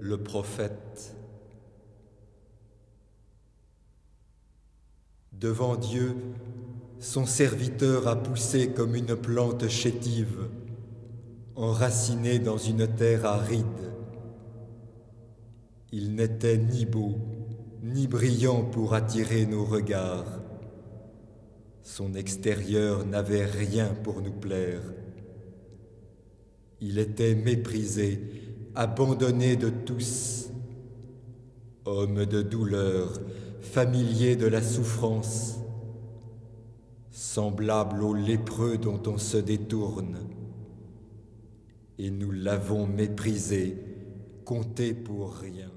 le prophète. Devant Dieu, son serviteur a poussé comme une plante chétive, enraciné dans une terre aride. Il n'était ni beau, ni brillant pour attirer nos regards. Son extérieur n'avait rien pour nous plaire. Il était méprisé, abandonné de tous. Homme de douleur, familier de la souffrance, semblable au lépreux dont on se détourne. Et nous l'avons méprisé, compté pour rien.